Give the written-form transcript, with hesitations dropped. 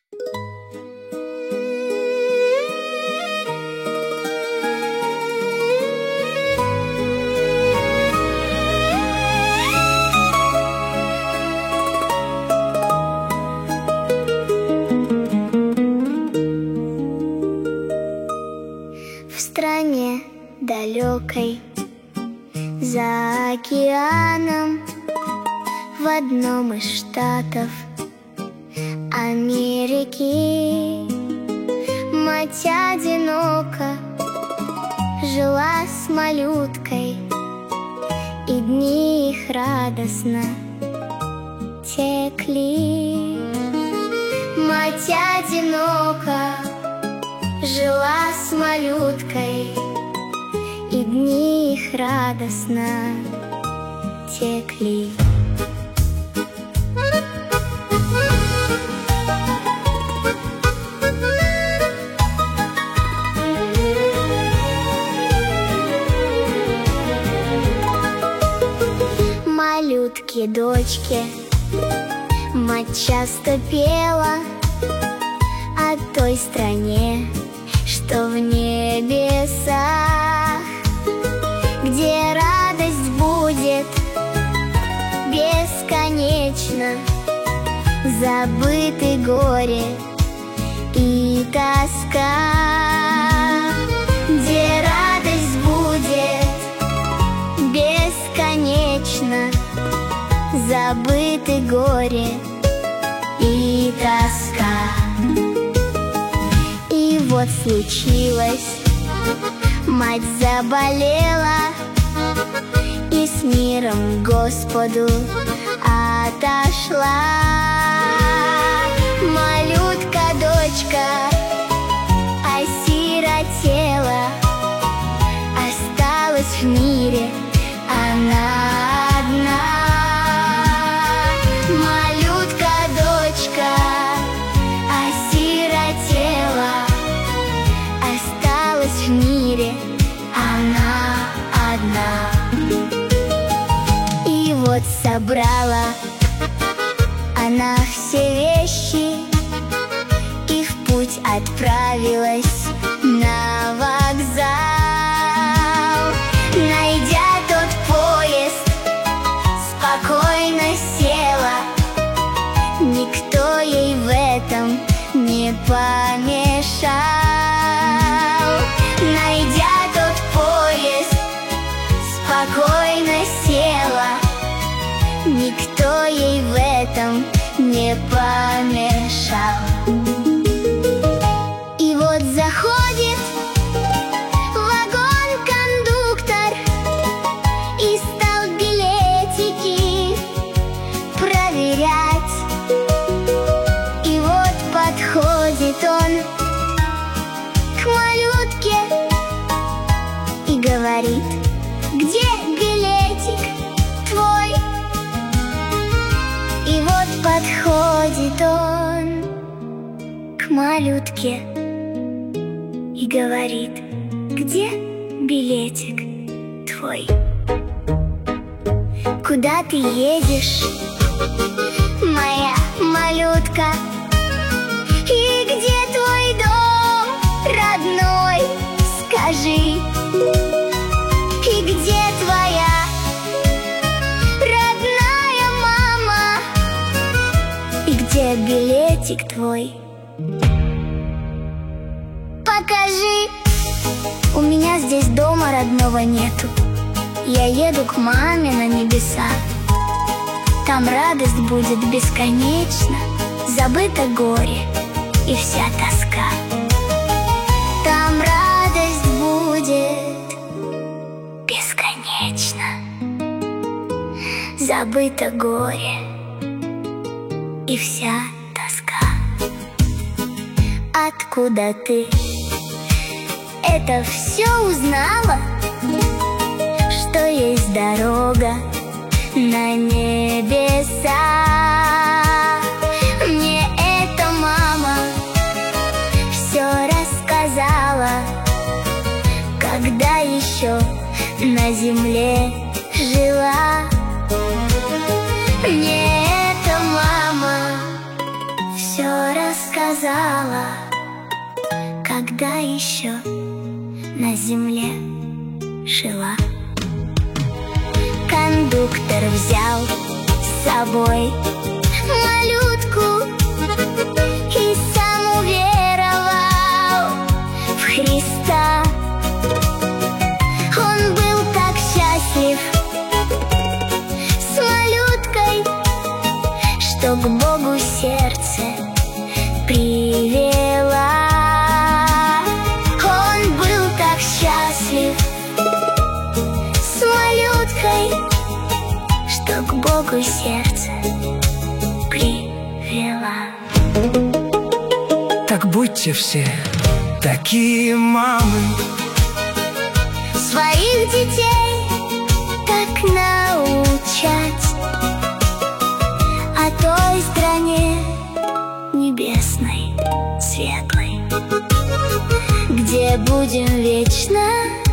В стране далекой, за океаном, в одном из штатов Америки, мать одиноко жила с малюткой, и дни их радостно текли. Мать одиноко жила с малюткой, и дни их радостно текли. Малютке дочке мать часто пела о той стране, что в небесах, где радость будет бесконечно, забыты горе и тоска. Где радость будет бесконечно, забыты горе и тоска. И вот случилось, мать заболела и с миром к Господу отошла. Малютка дочка осиротела, осталась в мире она одна. Малютка дочка осиротела, осталась в мире она одна. И вот собрала она все вещи и в путь отправилась на вокзал. Найдя тот поезд, спокойно села, никто ей в этом не помешал. Найдя тот поезд, спокойно села, никто ей в этом не помешал. И вот заходит в вагон кондуктор и стал билетики проверять. И вот подходит он к малютке и говорит: где билетик твой? И вот подходит он к малютке и говорит: где билетик твой? Куда ты едешь, моя малютка? И где твой дом родной, скажи? И где твоя родная мама? И где билетик твой? Покажи. У меня здесь дома родного нету. Я еду к маме на небеса. Там радость будет бесконечно, забыто горе и вся тоска. Там радость будет бесконечно, забыто горе и вся тоска. Откуда ты это все узнала? Что есть дорога на небеса? Мне эта мама все рассказала, когда еще на земле жила. Мне эта мама все рассказала, сказала, когда еще на земле жила. Кондуктор взял с собой малютку и сам уверовал в Христа. Он был так счастлив с малюткой, что к Богу сердце привела. Он был так счастлив с малюткой, что к Богу сердце привела. Так будьте все такие мамы, Своих детей так научать о той стране небесной, светлой, где будем вечно